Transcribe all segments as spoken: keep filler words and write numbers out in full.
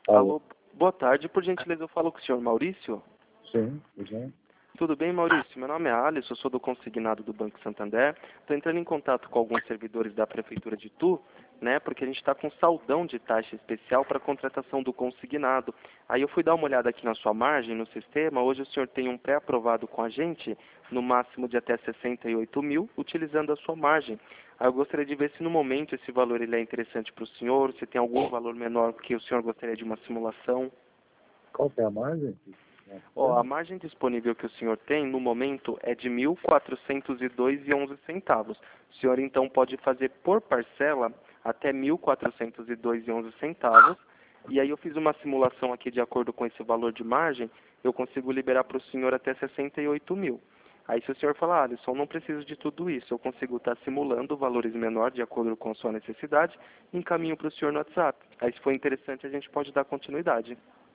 Alô, boa tarde. Por gentileza, eu falo com o senhor Maurício? Sim, sim. Tudo bem, Maurício? Meu nome é Alisson, eu sou do consignado do Banco Santander. Estou entrando em contato com alguns servidores da Prefeitura de Itu, né, porque a gente está com saldão de taxa especial para a contratação do consignado. Aí eu fui dar uma olhada aqui na sua margem, no sistema. Hoje o senhor tem um pré-aprovado com a gente, no máximo de até sessenta e oito mil, utilizando a sua margem. Aí eu gostaria de ver se no momento esse valor ele é interessante para o senhor, se tem algum valor menor que o senhor gostaria de uma simulação. Qual que é a margem? Ó, a margem disponível que o senhor tem, no momento, é de mil quatrocentos e dois e onze centavos. O senhor, então, pode fazer por parcela até mil quatrocentos e dois e onze centavos. E aí eu fiz uma simulação aqui de acordo com esse valor de margem, eu consigo liberar para o senhor até sessenta e oito mil. Aí se o senhor falar, Alisson, não preciso de tudo isso, eu consigo estar simulando valores menores de acordo com a sua necessidade, e encaminho para o senhor no WhatsApp. Aí se for interessante, a gente pode dar continuidade.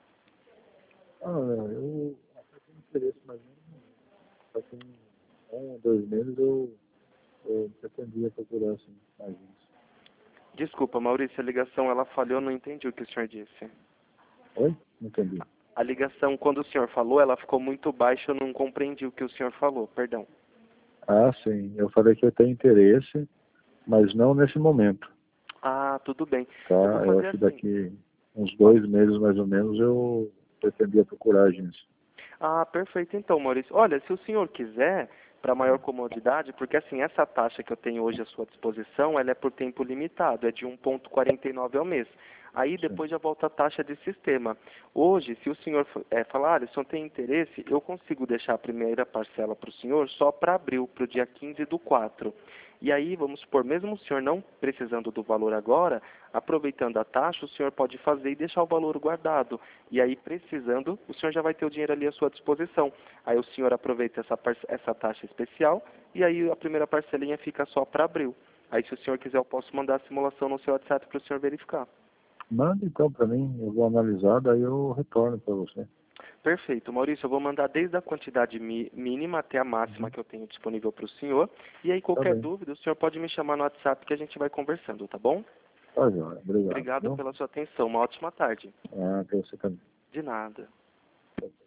Ah, eu até tenho interesse, mas não, assim, um ou dois meses eu, eu pretendia procurar assim, mais isso. Desculpa, Maurício, a ligação ela falhou, não entendi o que o senhor disse. Oi? Não entendi. A ligação, quando o senhor falou, ela ficou muito baixa, eu não compreendi o que o senhor falou, perdão. Ah, sim. Eu falei que eu tenho interesse, mas não nesse momento. Ah, tudo bem. Tá? Eu vou Eu fazer acho que assim. daqui uns dois meses mais ou menos eu pretendia procurar a agência. Ah, perfeito então, Maurício. Olha, se o senhor quiser, para maior comodidade, porque assim, essa taxa que eu tenho hoje à sua disposição, ela é por tempo limitado, é de um vírgula quarenta e nove ao mês. Aí depois já volta a taxa de sistema. Hoje, se o senhor é, falar, ah, se não tem interesse, eu consigo deixar a primeira parcela para o senhor só para abril, para o dia quinze do quatro. E aí, vamos supor, mesmo o senhor não precisando do valor agora, aproveitando a taxa, o senhor pode fazer e deixar o valor guardado. E aí, precisando, o senhor já vai ter o dinheiro ali à sua disposição. Aí o senhor aproveita essa, essa taxa especial e aí a primeira parcelinha fica só para abril. Aí, se o senhor quiser, eu posso mandar a simulação no seu WhatsApp para o senhor verificar. Manda então para mim, eu vou analisar, daí eu retorno para você. Perfeito. Maurício, eu vou mandar desde a quantidade mi mínima até a máxima que eu tenho disponível para o senhor. E aí, Tá qualquer bem. dúvida, o senhor pode me chamar no WhatsApp que a gente vai conversando, tá bom? Tá, joia. Obrigado. Obrigado Viu? pela sua atenção. Uma ótima tarde. Ah, para você também. De nada.